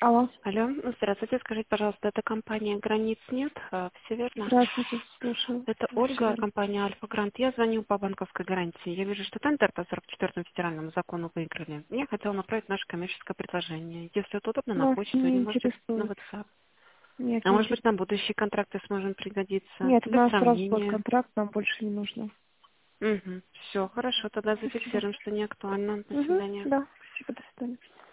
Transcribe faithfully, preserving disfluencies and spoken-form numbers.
Алло. Алло, ну, здравствуйте, скажите, пожалуйста, это компания «Границ нет», а, все верно? Здравствуйте, слушаю. Это Да, всё Ольга, верно. компания «Альфа Грант». Я звоню по банковской гарантии. Я вижу, что тендер по сорок четвёртому федеральному закону выиграли. Я хотела направить наше коммерческое предложение. Если это удобно, на Нас почту или, не может быть, на интересует. WhatsApp. Нет, А не может быть, на интересует. будущие контракты сможем пригодиться. Нет, у Для нас сразу был сравнения. контракт, нам больше не нужно. Угу. Все, хорошо, тогда Спасибо. зафиксируем, что не актуально. До Угу, свидания. да, спасибо, до свидания.